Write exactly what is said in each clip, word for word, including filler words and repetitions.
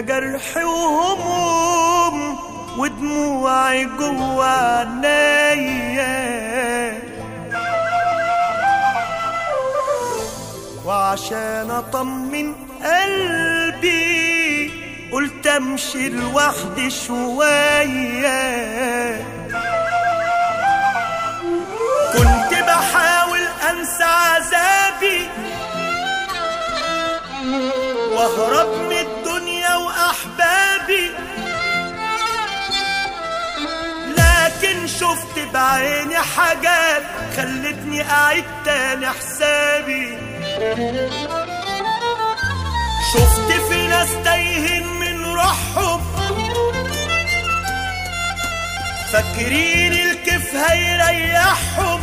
جرح وهموم ودموعي جوا عينيا، وعشان اطمن قلبي قلت امشي لوحدي شوية. كنت بحاول انسى عذابي واهرب من الدنيا واحبابي، لكن شفت بعيني حاجات خلتني اعيد تاني حسابي. شفت في ناس تايهين من روحهم فاكرين الكيف هيريحهم،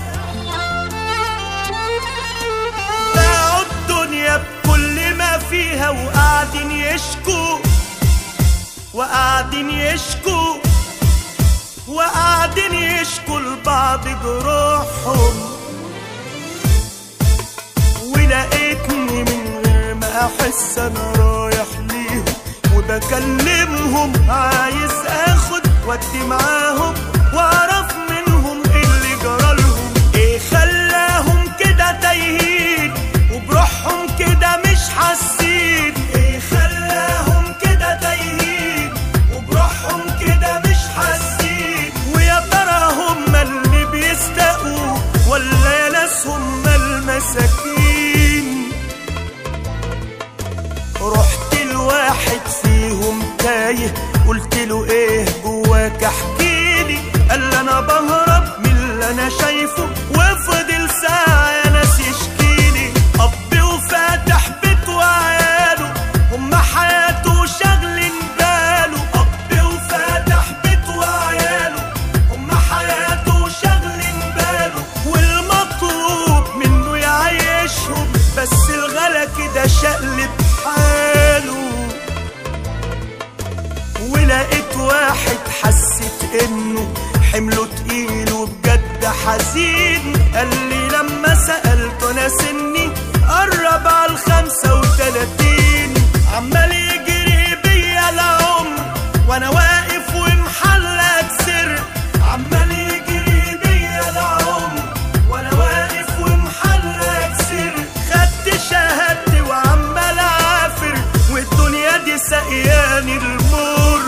باعوا الدنيا بكل ما فيها وقاعدين يشكوا وقاعدين يشكوا وقاعدين يشكوا لبعض جروحهم. ولقيتني من غير ما احس انا رايح ليهم وبكلمهم، عايز اخد ودي معاهم واعرف منهم ايه اللي جرالهم، ايه خلاهم كده تايهين وبروحهم كده مش حاسين، ايه خلاهم كده تايهين وبروحهم كده مش حاسين. ويا ترى هم اللي بيستقوا ولا يا ناس هم المساكين؟ رحت لواحد فيهم تايه قلت له ايه جواك احكيلي، قال لي انا بهرب من اللي انا شايفه، وفضل ساعة يا ناس يشكيلي. اب وفاتح بيت وعياله هم حياته شاغلين باله، اب وفاتح بيت وعياله هم حياته شاغلين باله، والمطلوب منه يعيشهم بس الغلا كده شقلب حاله. ولقيت واحد حسيت انه حمله تقيل وبجد حزين، قال لي لما سألته انا سني قرب على الخمسة وتلاتين، عمال يجري بيا العمر وانا واقف ومحلك سر، عمال يجري بيا العمر وانا واقف ومحلك سر. خدت شهادتي وعمال عافر والدنيا دي سقياني المر.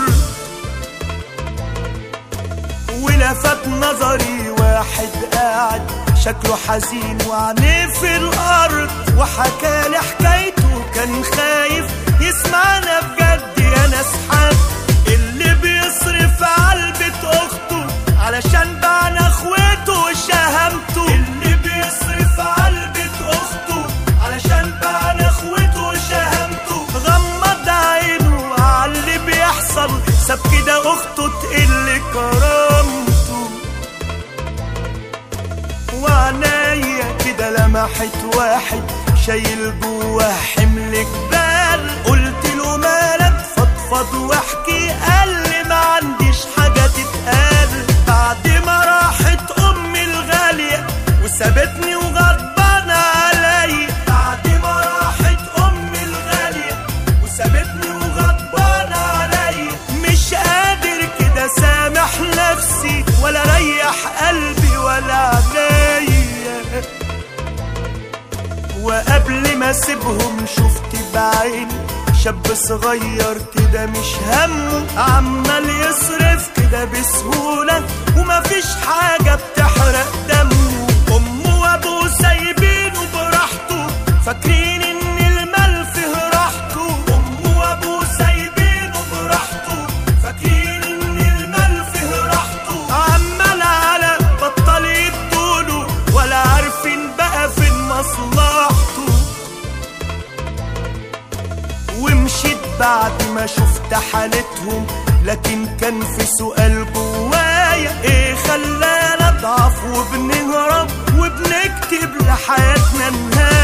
ولفت نظري واحد قاعد شكله حزين وعينيه في الارض، وحكالي حكايته كان خايف يسمعنا بجد يا ناس. حد اللي بيصرف عالبيت اخته علشان بعنا اخوته وشهامته، اللي بيصرف عالبيت اخته علشان بعنا اخوته وشهامته، غمض عينه على اللي بيحصل ساب كده اخته تقل كرامته. وعنايا كده لمحت واحد شايل جواه حمل جبال، قلت له مالك فضفض واحكي، قال لي ما عنديش حاجة تتقال. بعد ما راحت امي الغالية وسابتني وغضبانة عليا، بعد ما راحت امي الغالية وسابتني وغضبانة عليا، مش قادر كده سامح نفسي ولا ريح قلبي ولا عينيا. وقبل ما اسيبهم شفت بعيني شاب صغير كده مش همه، عمال يصرف كده بسهولة ومفيش حاجة بتحرق دمه. امه وابوه سايبينه براحته فاكرين ان المال فيه راحته، امه وابوه سايبينه براحته فاكرين ان المال فيه راحته، عمال على بطل يدوله ولا عارفين بقى فين مصلحته. ومشيت بعد ما شفت حالتهم لكن كان في سؤال جوايا، ايه خلانا نضعف وبنهرب وبنكتب لحياتنا نهاية؟